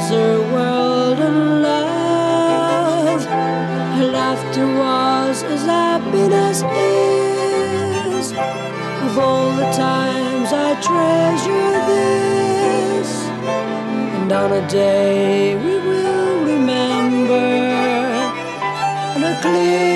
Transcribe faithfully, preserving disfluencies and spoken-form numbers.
across her world and love. Her laughter was as happiness is. Of all the times I treasure this, and on a day we will remember, on a clear